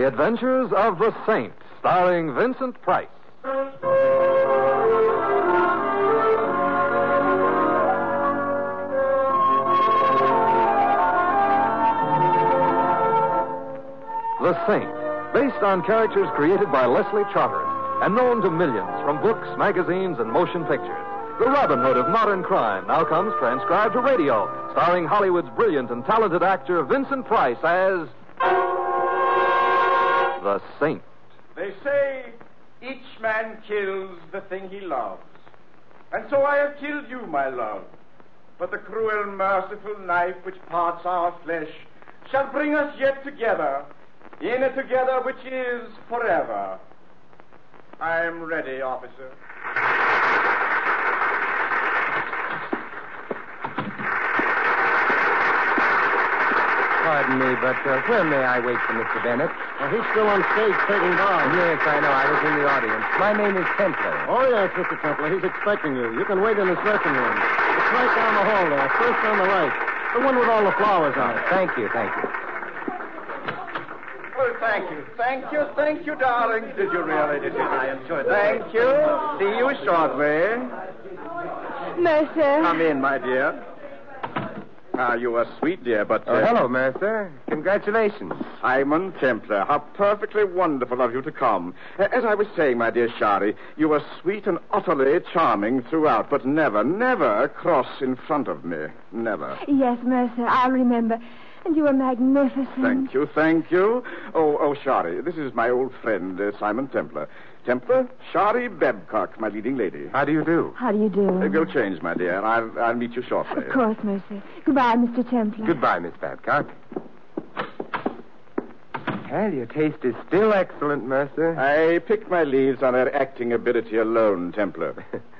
The Adventures of the Saint, starring Vincent Price. The Saint, based on characters created by Leslie Charteris and known to millions from books, magazines, and motion pictures. The Robin Hood of modern crime now comes transcribed to radio, starring Hollywood's brilliant and talented actor Vincent Price as the Saint. They say each man kills the thing he loves. And so I have killed you, my love. But the cruel, merciful knife which parts our flesh shall bring us yet together, in a together which is forever. I am ready, officer. Pardon me, but where may I wait for Mr. Bennett? He's still on stage taking bows. Yes, I know. I was in the audience. My name is Templar. Oh, yes, Mr. Templar. He's expecting you. You can wait in his dressing room. It's right down the hall there, first on the right. The one with all the flowers on it. Thank you, thank you. Well, thank you, darling. Did you really? I enjoyed it. Thank you. See you shortly. Mercer. Come in, my dear. You are sweet, dear, but... hello, Mercer. Congratulations. Simon Templar, how perfectly wonderful of you to come. As I was saying, my dear Shari, you are sweet and utterly charming throughout, but never cross in front of me. Never. Yes, Mercer, I'll remember. And you are magnificent. Thank you. Oh, Shari, this is my old friend, Simon Templar. Templar, Shari Babcock, my leading lady. How do you do? How do you do? Go change, my dear. I'll meet you shortly. Of course, Mercer. Goodbye, Mr. Templar. Goodbye, Miss Babcock. Well, your taste is still excellent, Mercer. I picked my leaves on her acting ability alone, Templar.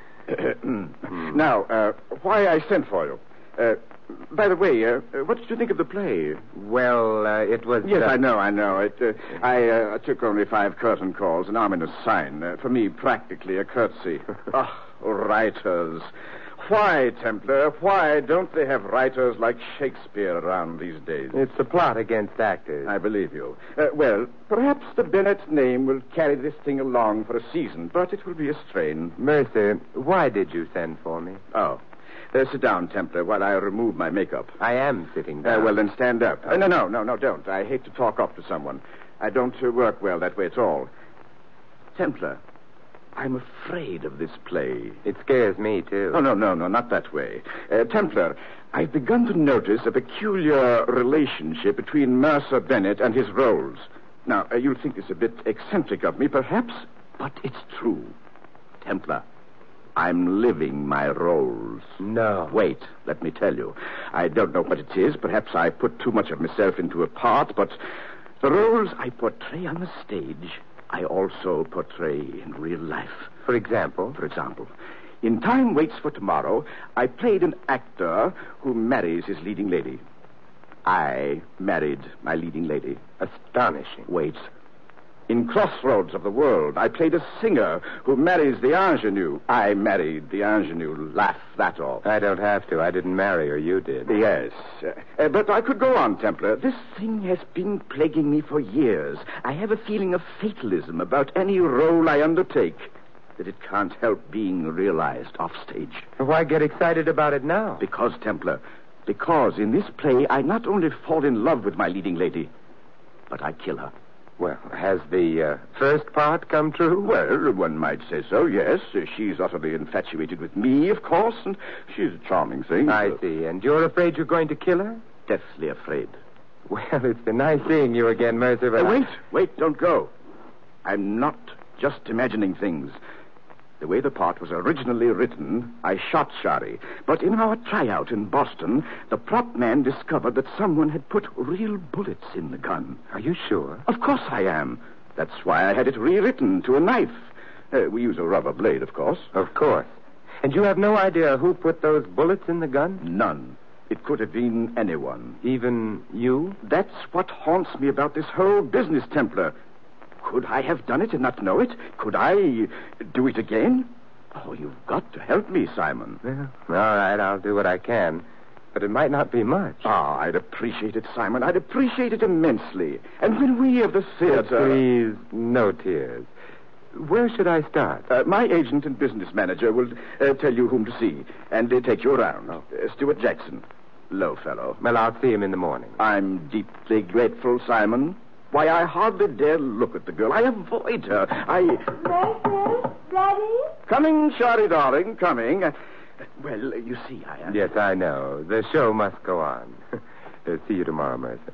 Now, why I sent for you. By the way, what did you think of the play? Well, it was... Yes, I know. I took only 5 curtain calls, an ominous sign. For me, practically a curtsy. Writers. Why, Templar, why don't they have writers like Shakespeare around these days? It's a plot against actors. I believe you. Well, perhaps the Bennett name will carry this thing along for a season, but it will be a strain. Mercer, why did you send for me? Oh. Sit down, Templar, while I remove my makeup. I am sitting down. Well, then stand up. No, don't. I hate to talk up to someone. I don't work well that way at all. Templar, I'm afraid of this play. It scares me, too. Oh, no, not that way. Templar, I've begun to notice a peculiar relationship between Mercer Bennett and his roles. Now, you'll think this a bit eccentric of me, perhaps, but it's true. Templar, I'm living my roles. No. Wait, let me tell you. I don't know what it is. Perhaps I put too much of myself into a part, but the roles I portray on the stage, I also portray in real life. For example? For example, in Time Waits for Tomorrow, I played an actor who marries his leading lady. I married my leading lady. Astonishing. Wait. In Crossroads of the World, I played a singer who marries the ingenue. I married the ingenue. Laugh, that all. I don't have to. I didn't marry her. You did. Yes. But I could go on, Templar. This thing has been plaguing me for years. I have a feeling of fatalism about any role I undertake, that it can't help being realized offstage. Why get excited about it now? Because, Templar, because in this play I not only fall in love with my leading lady, but I kill her. Well, has the first part come true? Well, one might say so, yes. She's utterly infatuated with me, of course, and she's a charming thing. I see. And you're afraid you're going to kill her? Deathly afraid. Well, it's been nice seeing you again, Mercer, but... Wait, don't go. I'm not just imagining things. The way the part was originally written, I shot Shari. But in our tryout in Boston, the prop man discovered that someone had put real bullets in the gun. Are you sure? Of course I am. That's why I had it rewritten to a knife. We use a rubber blade, of course. Of course. And you have no idea who put those bullets in the gun? None. It could have been anyone. Even you? That's what haunts me about this whole business, Templar. Could I have done it and not know it? Could I do it again? Oh, you've got to help me, Simon. Well, all right, I'll do what I can. but it might not be much. Ah, I'd appreciate it, Simon. I'd appreciate it immensely. And when we of the theater... Please, no tears. Where should I start? My agent and business manager will tell you whom to see and take you around. Stuart Jackson. Low fellow. Well, I'll see him in the morning. I'm deeply grateful, Simon. Why, I hardly dare look at the girl. I avoid her. Mercer, Daddy? Coming, Shari, darling, coming. Well, you see, Yes, I know. The show must go on. See you tomorrow, Mercer.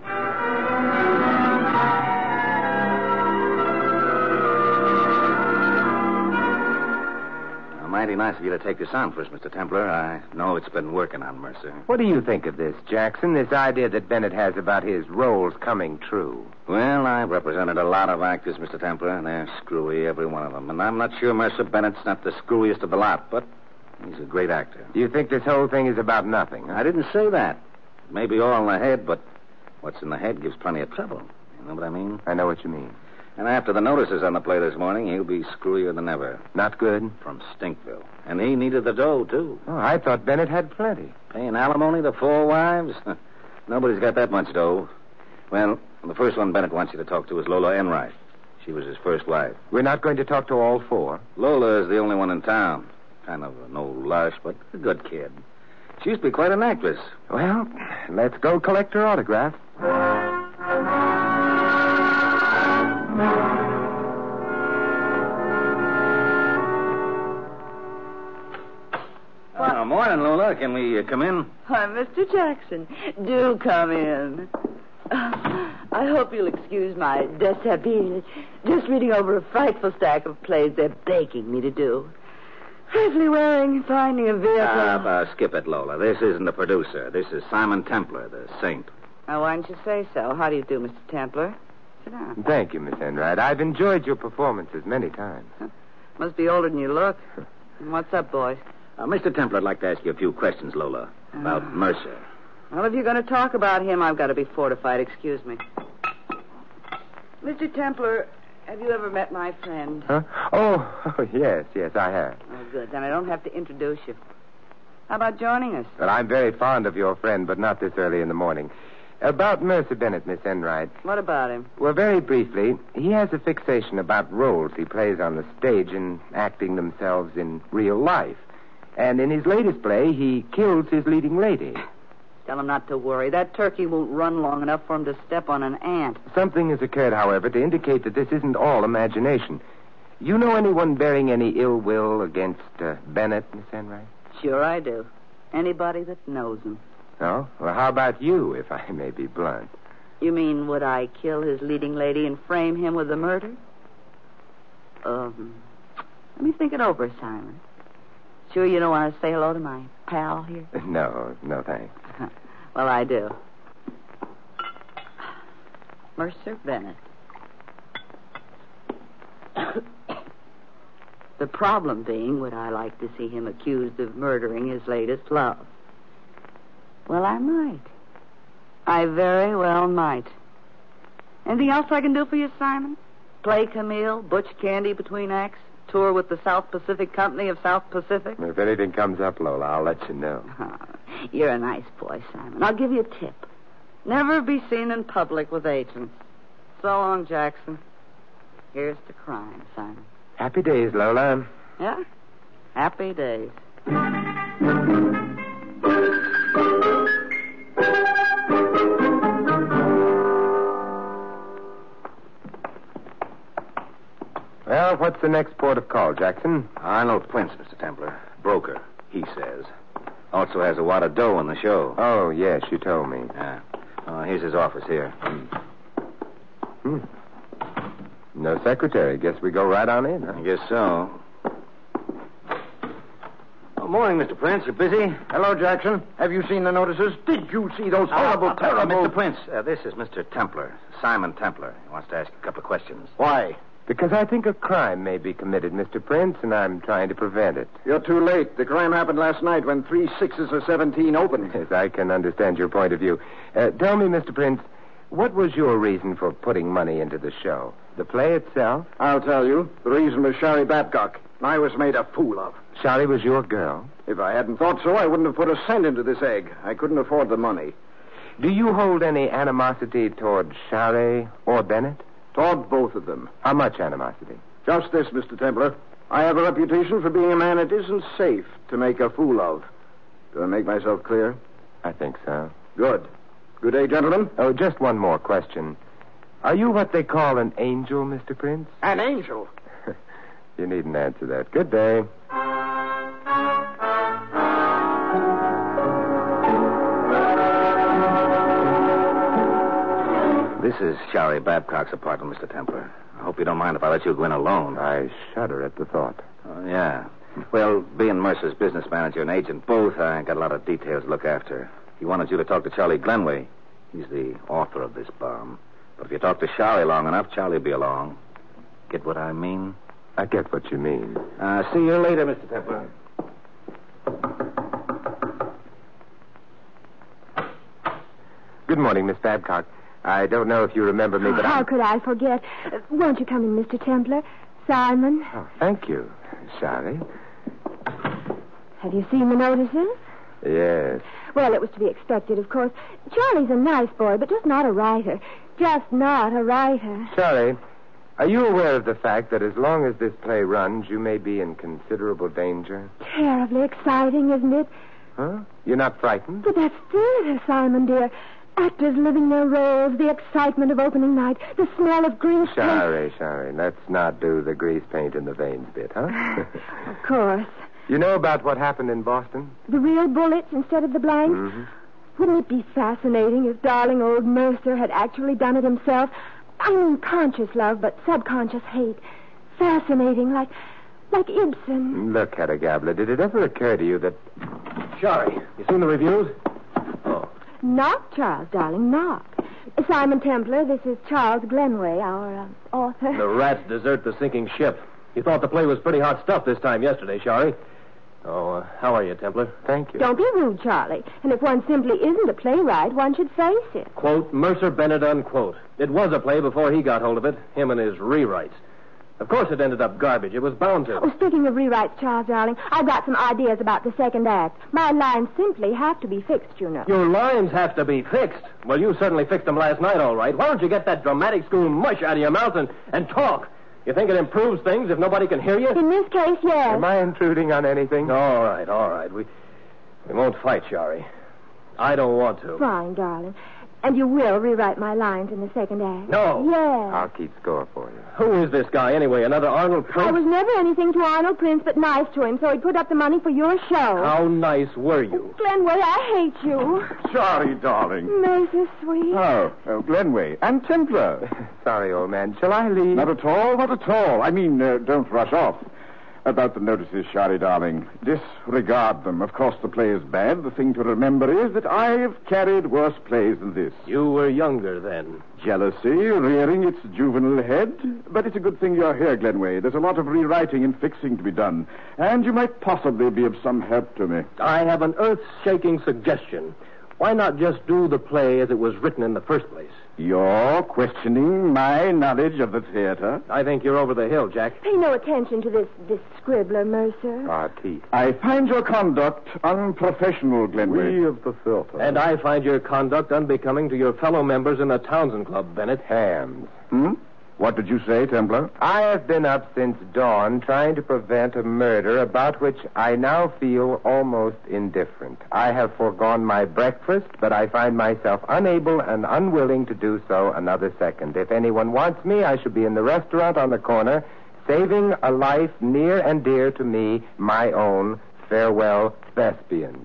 Mighty nice of you to take this on for us, Mr. Templar. I know it's been working on Mercer. What do you think of this, Jackson? This idea that Bennett has about his roles coming true? Well, I've represented a lot of actors, Mr. Templar, and they're screwy, every one of them. And I'm not sure Mercer Bennett's not the screwiest of the lot, but he's a great actor. Do you think this whole thing is about nothing? Huh? I didn't say that. Maybe all in the head, but what's in the head gives plenty of trouble. You know what I mean? I know what you mean. And after the notices on the play this morning, he'll be screwier than ever. Not good? From Stinkville. And he needed the dough, too. Oh, I thought Bennett had plenty. Paying alimony to 4 wives? Nobody's got that much dough. Well, the first one Bennett wants you to talk to is Lola Enright. She was his first wife. We're not going to talk to all 4? Lola is the only one in town. Kind of no lush, but a good kid. She used to be quite an actress. Well, let's go collect her autograph. Morning, Lola. Can we come in? Why, Mr. Jackson, do come in. I hope you'll excuse my dishabille. Just reading over a frightful stack of plays they're begging me to do. Safely wearing, finding a vehicle. Skip it, Lola. This isn't the producer. This is Simon Templar, the saint. Now, why don't you say so? How do you do, Mr. Templar? Sit down. Thank you, Miss Enright. I've enjoyed your performances many times. Must be older than you look. What's up, boys? Mr. Templar, I'd like to ask you a few questions, Lola, about Mercer. Well, if you're going to talk about him, I've got to be fortified. Excuse me. Mr. Templar, have you ever met my friend? Huh? Oh, yes, I have. Oh, good. Then I don't have to introduce you. How about joining us? Well, I'm very fond of your friend, but not this early in the morning. About Mercer Bennett, Miss Enright. What about him? Well, very briefly, he has a fixation about roles he plays on the stage and acting themselves in real life. And in his latest play, he kills his leading lady. Tell him not to worry. That turkey won't run long enough for him to step on an ant. Something has occurred, however, to indicate that this isn't all imagination. You know anyone bearing any ill will against Bennett, Miss Enright? Sure I do. Anybody that knows him. Oh? Well, how about you, if I may be blunt? You mean, would I kill his leading lady and frame him with the murder? Let me think it over, Simon. Sure you don't want to say hello to my pal here? No, thanks. Well, I do. Mercer Bennett. The problem being, would I like to see him accused of murdering his latest love? Well, I might. I very well might. Anything else I can do for you, Simon? Play Camille, Butch Candy between acts? Tour with the South Pacific Company of South Pacific? If anything comes up, Lola, I'll let you know. Oh, you're a nice boy, Simon. I'll give you a tip. Never be seen in public with agents. So long, Jackson. Here's to crime, Simon. Happy days, Lola. Yeah? Happy days. Well, what's the next port of call, Jackson? Arnold Prince, Mr. Templar. Broker, he says. Also has a wad of dough on the show. Oh, yes, you told me. Yeah. Here's his office here. No secretary. Guess we go right on in, huh? I guess so. Oh, morning, Mr. Prince. You busy? Hello, Jackson. Have you seen the notices? Did you see those horrible, terrible... Mr. Prince, this is Mr. Templar, Simon Templar. He wants to ask a couple of questions. Why? Because I think a crime may be committed, Mr. Prince, and I'm trying to prevent it. You're too late. The crime happened last night when 3 6s of 17 opened. Yes, I can understand your point of view. Tell me, Mr. Prince, what was your reason for putting money into the show? The play itself? I'll tell you. The reason was Shari Babcock. I was made a fool of. Charlie was your girl? If I hadn't thought so, I wouldn't have put a cent into this egg. I couldn't afford the money. Do you hold any animosity toward Charlie or Bennett? Toward both of them. How much animosity? Just this, Mr. Templar. I have a reputation for being a man it isn't safe to make a fool of. Do I make myself clear? I think so. Good. Good day, gentlemen. Oh, just one more question. Are you what they call an angel, Mr. Prince? An angel? You needn't answer that. Good day. This is Charlie Babcock's apartment, Mr. Templar. I hope you don't mind if I let you go in alone. I shudder at the thought. Oh, yeah. Well, being Mercer's business manager and agent both, I got a lot of details to look after. He wanted you to talk to Charlie Glenway. He's the author of this bomb. But if you talk to Charlie long enough, Charlie'll be along. Get what I mean? I get what you mean. See you later, Mr. Templar. Good morning, Miss Babcock. I don't know if you remember me, but How could I forget? Won't you come in, Mr. Templar? Simon? Oh, thank you, Charlie. Have you seen the notices? Yes. Well, it was to be expected, of course. Charlie's a nice boy, but just not a writer. Just not a writer. Charlie, are you aware of the fact that as long as this play runs, you may be in considerable danger? Terribly exciting, isn't it? Huh? You're not frightened? But that's theater, Simon, dear. Actors living their roles, the excitement of opening night, the smell of grease paint. Sorry. Let's not do the grease paint in the veins bit, huh? Of course. You know about what happened in Boston? The real bullets instead of the blanks? Mm-hmm. Wouldn't it be fascinating if darling old Mercer had actually done it himself? I mean conscious love, but subconscious hate. Fascinating, like Ibsen. Look, Hedda Gabler, did it ever occur to you that... Charlie, you seen the reviews? Oh. Knock, Charles, darling, knock. Simon Templar, this is Charles Glenway, our author. The rats desert the sinking ship. You thought the play was pretty hot stuff this time yesterday, Charlie. Oh, how are you, Templar? Thank you. Don't be rude, Charlie. And if one simply isn't a playwright, one should face it. Quote, Mercer Bennett, unquote. It was a play before he got hold of it, him and his rewrites. Of course it ended up garbage. It was bound to. Oh, speaking of rewrites, Charles, darling, I've got some ideas about the second act. My lines simply have to be fixed, you know. Your lines have to be fixed. Well, you certainly fixed them last night, all right. Why don't you get that dramatic school mush out of your mouth and talk? You think it improves things if nobody can hear you? In this case, yes. Am I intruding on anything? All right. We won't fight, Shari. I don't want to. Fine, darling. And you will rewrite my lines in the second act? No. Yes. I'll keep score for you. Who is this guy, anyway? Another Arnold Prince? I was never anything to Arnold Prince but nice to him, so he put up the money for your show. How nice were you? Glenway, I hate you. Sorry, darling. Mercer, sweet. Oh, Glenway. And Templar. Sorry, old man. Shall I leave? Not at all. I mean, don't rush off. About the notices, Charlie, darling. Disregard them. Of course, the play is bad. The thing to remember is that I've carried worse plays than this. You were younger then. Jealousy rearing its juvenile head. But it's a good thing you're here, Glenway. There's a lot of rewriting and fixing to be done. And you might possibly be of some help to me. I have an earth-shaking suggestion. Why not just do the play as it was written in the first place? You're questioning my knowledge of the theater? I think you're over the hill, Jack. Pay no attention to this scribbler, Mercer. Our teeth. I find your conduct unprofessional, Glenway. We of the filter. And I find your conduct unbecoming to your fellow members in the Townsend Club, Bennett. Hams. What did you say, Templar? I have been up since dawn trying to prevent a murder about which I now feel almost indifferent. I have foregone my breakfast, but I find myself unable and unwilling to do so another second. If anyone wants me, I should be in the restaurant on the corner, saving a life near and dear to me, my own. Farewell, Thespians.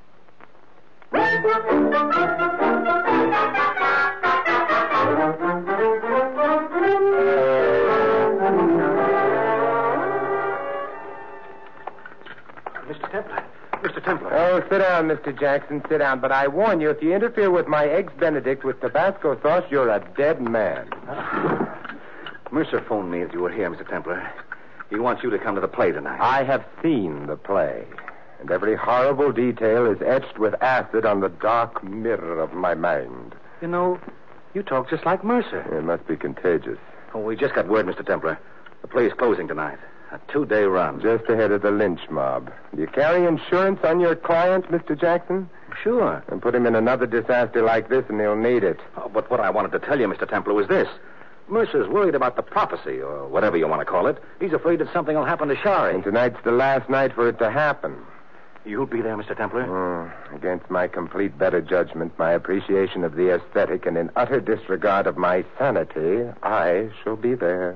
Mr. Templar. Oh, sit down, Mr. Jackson, sit down. But I warn you, if you interfere with my Eggs Benedict with Tabasco sauce, you're a dead man. Mercer phoned me as you were here, Mr. Templar. He wants you to come to the play tonight. I have seen the play, and every horrible detail is etched with acid on the dark mirror of my mind. You know, you talk just like Mercer. It must be contagious. Oh, we just got word, Mr. Templar. The play is closing tonight. A 2-day run. Just ahead of the lynch mob. Do you carry insurance on your client, Mr. Jackson? Sure. And put him in another disaster like this, and he'll need it. Oh, but what I wanted to tell you, Mr. Templar, was this. Mercer's worried about the prophecy, or whatever you want to call it. He's afraid that something will happen to Shari. And tonight's the last night for it to happen. You'll be there, Mr. Templar? Against my complete better judgment, my appreciation of the aesthetic, and in utter disregard of my sanity, I shall be there.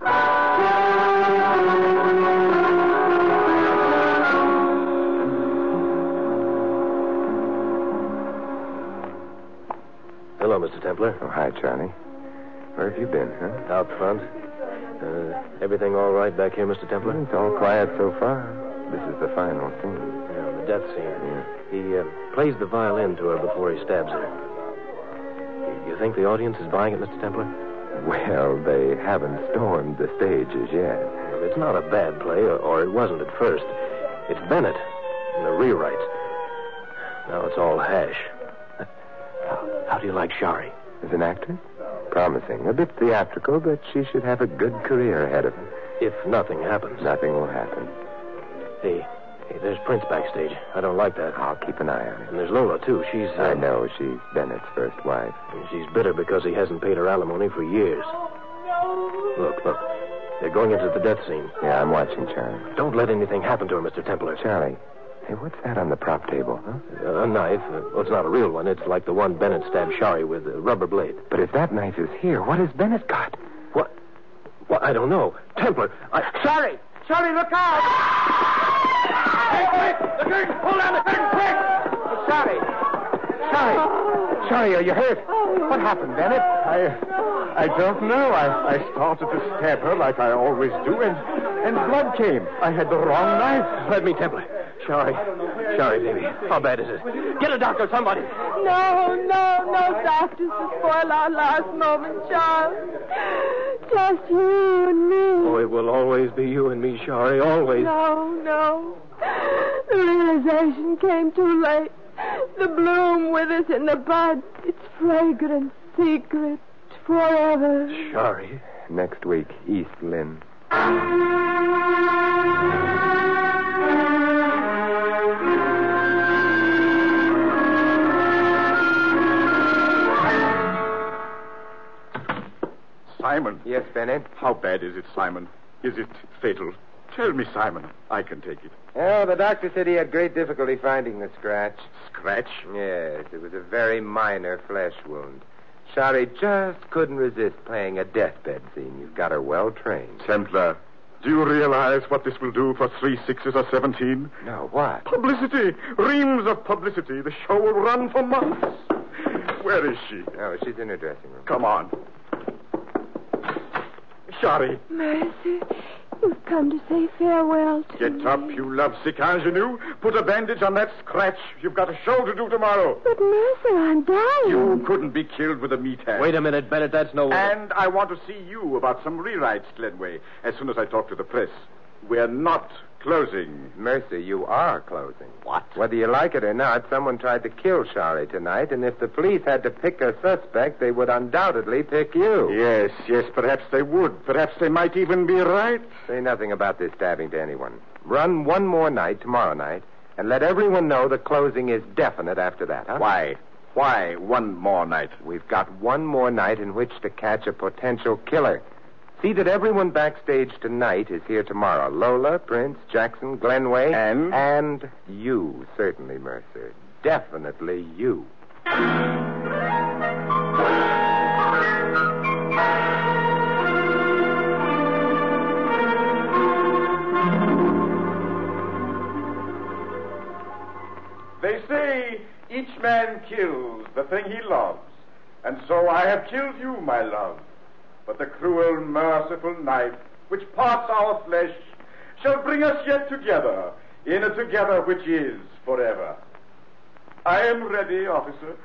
Hello, Mr. Templar. Oh, hi, Charlie. Where have you been, huh? Out front. Everything all right back here, Mr. Templar? It's all quiet so far. This is the final scene. Yeah, the death scene. Yeah. He plays the violin to her before he stabs her. You think the audience is buying it, Mr. Templar? Well, they haven't stormed the stage as yet. Well, it's not a bad play, or it wasn't at first. It's Bennett and the rewrites. Now it's all hash. How do you like Shari? As an actress? Promising. A bit theatrical, but she should have a good career ahead of her. If nothing happens. Nothing will happen. Hey, there's Prince backstage. I don't like that. I'll keep an eye on him. And there's Lola, too. She's... I know. She's Bennett's first wife. And she's bitter because he hasn't paid her alimony for years. Look. They're going into the death scene. Yeah, I'm watching, Charlie. Don't let anything happen to her, Mr. Templar. Charlie, hey, what's that on the prop table, huh? A knife. Well, it's not a real one. It's like the one Bennett stabbed Shari with, a rubber blade. But if that knife is here, what has Bennett got? What? Well, I don't know. Templar, Shari! Shari, look out! Quick! The curtain! Pull down the curtain, quick! Shari! Charlie, are you hurt? What happened, Bennett? I don't know. I started to stab her like I always do, and blood came. I had the wrong knife. Let me, Templar. Shari, baby. How bad is it? Get a doctor, somebody. No doctors to spoil our last moment, Charles. Just you and me. Oh, it will always be you and me, Shari, always. No. The realization came too late. The bloom withers in the bud. It's fragrant, secret, forever. Shari. Next week, East Lynn. Simon. Yes, Bennett? How bad is it, Simon? Is it fatal? Tell me, Simon. I can take it. Oh, the doctor said he had great difficulty finding the scratch. Scratch? Yes, it was a very minor flesh wound. Shari just couldn't resist playing a deathbed scene. You've got her well trained. Templar, do you realize what this will do for 3 6s or 17? No, what? Publicity! Reams of publicity. The show will run for months. Where is she? Oh, she's in her dressing room. Come on. Shari. Mercy, you've come to say farewell to me. Get up, you lovesick ingenue. Put a bandage on that scratch. You've got a show to do tomorrow. But, Mercer, I'm dying. You couldn't be killed with a meat hand. Wait a minute, Bennett. That's no way. And I want to see you about some rewrites, Glenway, as soon as I talk to the press. We're not closing. Mercy, you are closing. What? Whether you like it or not, someone tried to kill Shari tonight, and if the police had to pick a suspect, they would undoubtedly pick you. Yes, perhaps they would. Perhaps they might even be right. Say nothing about this stabbing to anyone. Run one more night, tomorrow night, and let everyone know the closing is definite after that, huh? Why? Why one more night? We've got one more night in which to catch a potential killer. See that everyone backstage tonight is here tomorrow. Lola, Prince, Jackson, Glenway. And you, certainly, Mercer. Definitely you. They say each man kills the thing he loves. And so I have killed you, my love. But the cruel, merciful knife which parts our flesh shall bring us yet together in a together which is forever. I am ready, officer.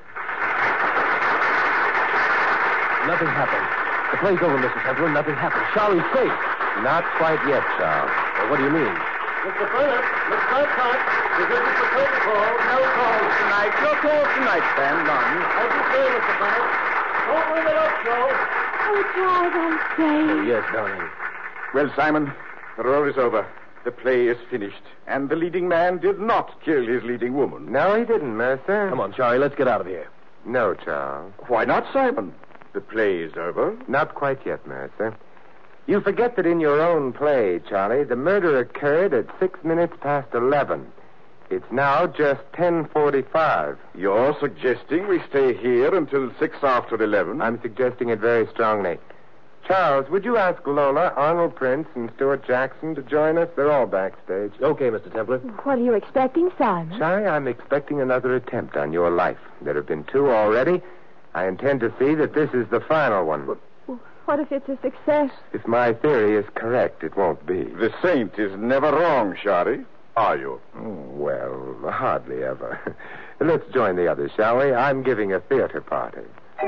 Nothing happened. The play's over, Mr. Templar. Nothing happened. Shari's safe. Not quite yet, Charles. Well, what do you mean? Mr. Bennett, let's not cut. This isn't the protocol. No calls tonight. No calls tonight, Ben. None. As you say, Mr. Bennett. Don't bring it up, Joe. Oh, Charles, I'm safe. Oh, yes, darling. Well, Simon, The role is over. The play is finished. And the leading man did not kill his leading woman. No, he didn't, Mercer. Come on, Charlie, let's get out of here. No, Charles. Why not, Simon? The play is over. Not quite yet, Mercer. You forget that in your own play, Charlie, the murder occurred at 6 minutes past 11. It's now just 10:45. You're suggesting we stay here until 6 after 11? I'm suggesting it very strongly. Charles, would you ask Lola, Arnold Prince, and Stuart Jackson to join us? They're all backstage. Okay, Mr. Templar. What are you expecting, Simon? Charlie, I'm expecting another attempt on your life. There have been 2 already. I intend to see that this is the final one. What if it's a success? If my theory is correct, it won't be. The saint is never wrong, Shari. Are you? Well, hardly ever. Let's join the others, shall we? I'm giving a theater party.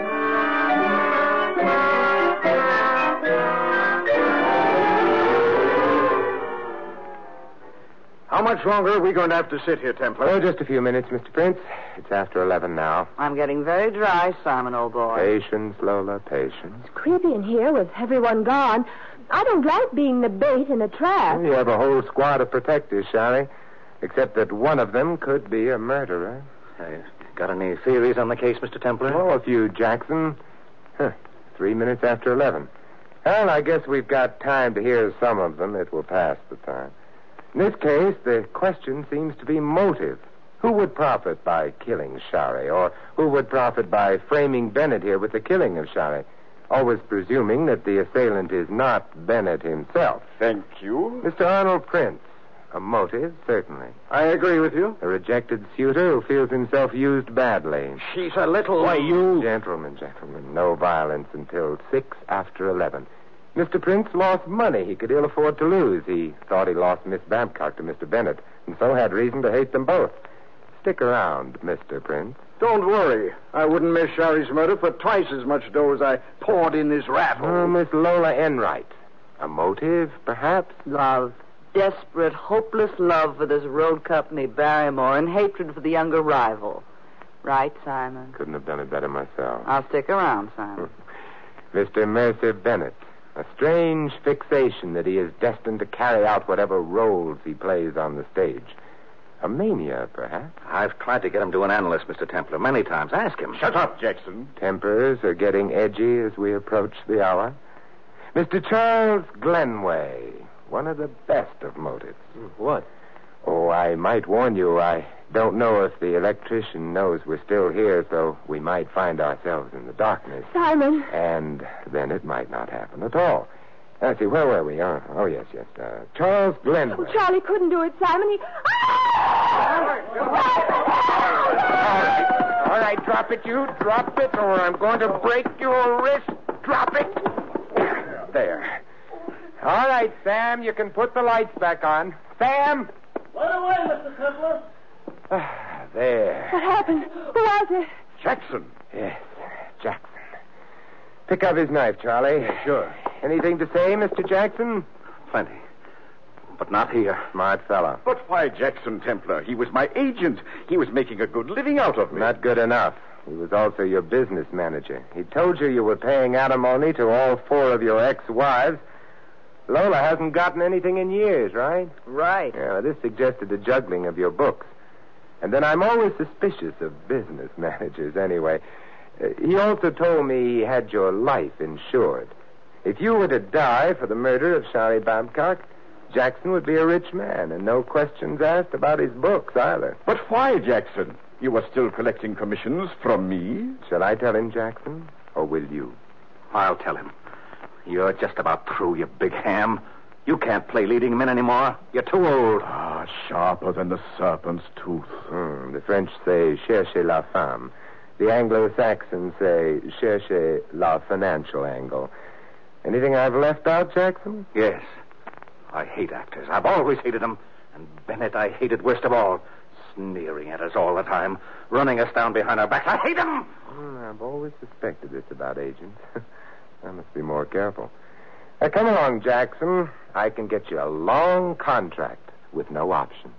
How much longer are we going to have to sit here, Templar? Oh, just a few minutes, Mr. Prince. It's after 11 now. I'm getting very dry, Simon, old boy. Patience, Lola, patience. It's creepy in here with everyone gone. I don't like being the bait in a trap. You have a whole squad of protectors, Shari. Except that one of them could be a murderer. Got any theories on the case, Mr. Templar? Oh, a few, Jackson. 3 minutes after 11. Well, I guess we've got time to hear some of them. It will pass the time. In this case, the question seems to be motive. Who would profit by killing Shari? Or who would profit by framing Bennett here with the killing of Shari? Always presuming that the assailant is not Bennett himself. Thank you. Mr. Arnold Prince. A motive, certainly. I agree with you. A rejected suitor who feels himself used badly. She's a little... Why, you... Gentlemen, no violence until 6 after 11. Mr. Prince lost money he could ill afford to lose. He thought he lost Miss Babcock to Mr. Bennett, and so had reason to hate them both. Stick around, Mr. Prince. Don't worry. I wouldn't miss Shari's murder for twice as much dough as I poured in this rat hole. Oh, Miss Lola Enright. A motive, perhaps? Love. Desperate, hopeless love for this road company, Barrymore, and hatred for the younger rival. Right, Simon? Couldn't have done it better myself. I'll stick around, Simon. Mr. Mercer Bennett. A strange fixation that he is destined to carry out whatever roles he plays on the stage. A mania, perhaps? I've tried to get him to an analyst, Mr. Templar, many times. Ask him. Shut up, Jackson. Tempers are getting edgy as we approach the hour. Mr. Charles Glenway, one of the best of motives. What? Oh, I might warn you, I don't know if the electrician knows we're still here, so we might find ourselves in the darkness. Simon. And then it might not happen at all. Let's see, where were we? Oh, yes. Charles Glenway. Oh, Charlie couldn't do it, Simon. All right, drop it, you. Drop it, or I'm going to break your wrist. Drop it. There. All right, Sam, you can put the lights back on. Sam! Right away, Mr. Templar. There. What happened? Who was it? Jackson. Yes, Jackson. Pick up his knife, Charlie. Sure. Anything to say, Mr. Jackson? Plenty. But not here. Smart fellow. But why Jackson, Templar? He was my agent. He was making a good living out of me. Not good enough. He was also your business manager. He told you were paying alimony to all 4 of your ex-wives. Lola hasn't gotten anything in years, right? Right. Yeah, this suggested a juggling of your books. And then I'm always suspicious of business managers anyway. He also told me he had your life insured. If you were to die for the murder of Shari Babcock, Jackson would be a rich man, and no questions asked about his books either. But why, Jackson? You were still collecting commissions from me? Shall I tell him, Jackson, or will you? I'll tell him. You're just about through, you big ham. You can't play leading men anymore. You're too old. Ah, sharper than the serpent's tooth. The French say, cherchez la femme. The Anglo-Saxons say, cherchez la financial angle. Anything I've left out, Jackson? Yes. I hate actors. I've always hated them. And Bennett I hated worst of all. Sneering at us all the time. Running us down behind our backs. I hate them! I've always suspected this about agents. I must be more careful. Now, come along, Jackson. I can get you a long contract with no options.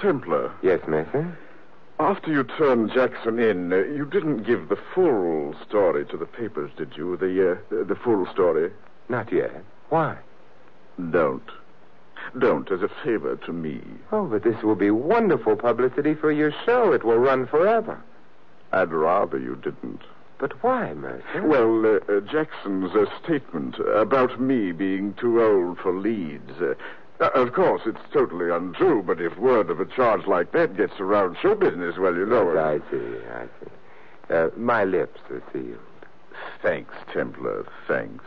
Templar. Yes, Mercer? After you turned Jackson in, you didn't give the full story to the papers, did you? The full story? Not yet. Why? Don't. Don't, as a favor to me. Oh, but this will be wonderful publicity for your show. It will run forever. I'd rather you didn't. But why, Mercer? Well, Jackson's statement about me being too old for leads. Of course, it's totally untrue, but if word of a charge like that gets around show business, well, you know... I see. My lips are sealed. Thanks, Templar, thanks.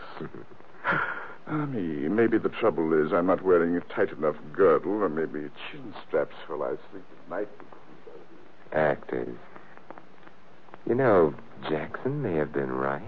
Maybe the trouble is I'm not wearing a tight enough girdle, or maybe chin straps while I sleep at night. Actors. You know, Jackson may have been right.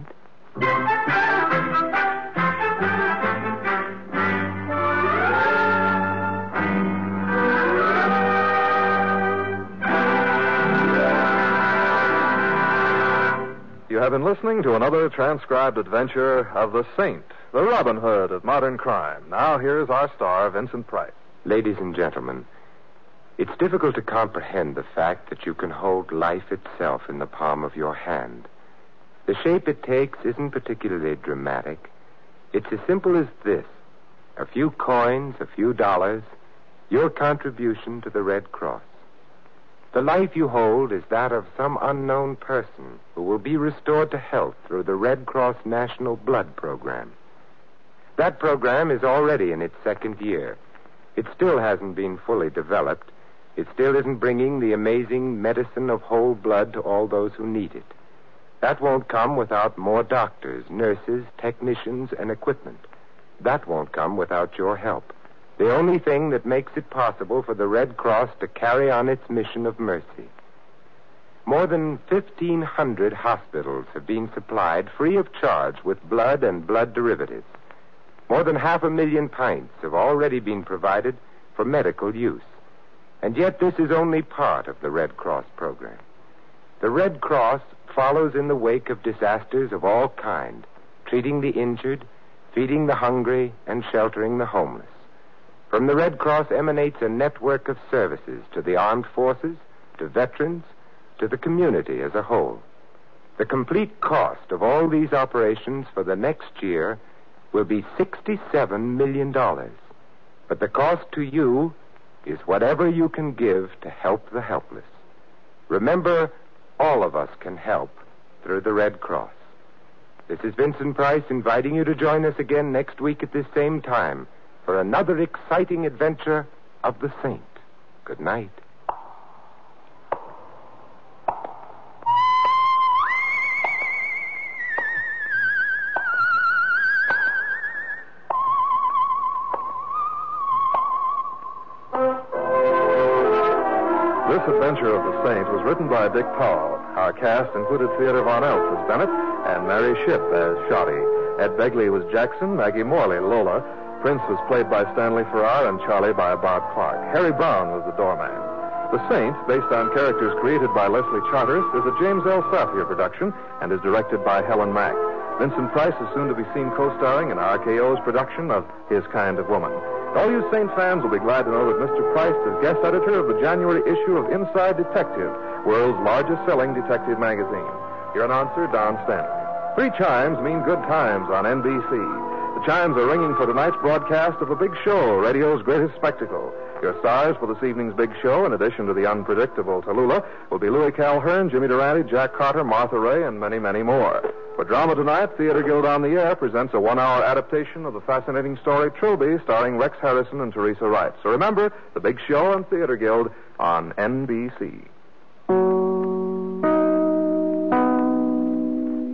You have been listening to another transcribed adventure of the Saint, the Robin Hood of modern crime. Now here's our star, Vincent Price. Ladies and gentlemen, it's difficult to comprehend the fact that you can hold life itself in the palm of your hand. The shape it takes isn't particularly dramatic. It's as simple as this. A few coins, a few dollars, your contribution to the Red Cross. The life you hold is that of some unknown person who will be restored to health through the Red Cross National Blood Program. That program is already in its second year. It still hasn't been fully developed. It still isn't bringing the amazing medicine of whole blood to all those who need it. That won't come without more doctors, nurses, technicians, and equipment. That won't come without your help. The only thing that makes it possible for the Red Cross to carry on its mission of mercy. More than 1,500 hospitals have been supplied free of charge with blood and blood derivatives. More than 500,000 pints have already been provided for medical use. And yet this is only part of the Red Cross program. The Red Cross follows in the wake of disasters of all kind, treating the injured, feeding the hungry, and sheltering the homeless. From the Red Cross emanates a network of services to the armed forces, to veterans, to the community as a whole. The complete cost of all these operations for the next year will be $67 million. But the cost to you is whatever you can give to help the helpless. Remember, all of us can help through the Red Cross. This is Vincent Price inviting you to join us again next week at this same time for another exciting adventure of the Saint. Good night. This adventure of the Saint was written by Dick Powell. Our cast included Theodore Von Eltz as Bennett and Mary Shipp as Shotty. Ed Begley was Jackson, Maggie Morley, Lola. Prince was played by Stanley Farrar and Charlie by Bob Clark. Harry Brown was the doorman. The Saint, based on characters created by Leslie Charteris, is a James L. Safier production and is directed by Helen Mack. Vincent Price is soon to be seen co-starring in RKO's production of His Kind of Woman. All you Saint fans will be glad to know that Mr. Price is guest editor of the January issue of Inside Detective, world's largest-selling detective magazine. Your announcer, Don Stanley. 3 chimes mean good times on NBC. The chimes are ringing for tonight's broadcast of The Big Show, radio's greatest spectacle. Your stars for this evening's Big Show, in addition to the unpredictable Tallulah, will be Louis Calhern, Jimmy Durante, Jack Carter, Martha Ray, and many, many more. For drama tonight, Theater Guild on the Air presents a 1-hour adaptation of the fascinating story Trilby, starring Rex Harrison and Teresa Wright. So remember, The Big Show and Theater Guild on NBC.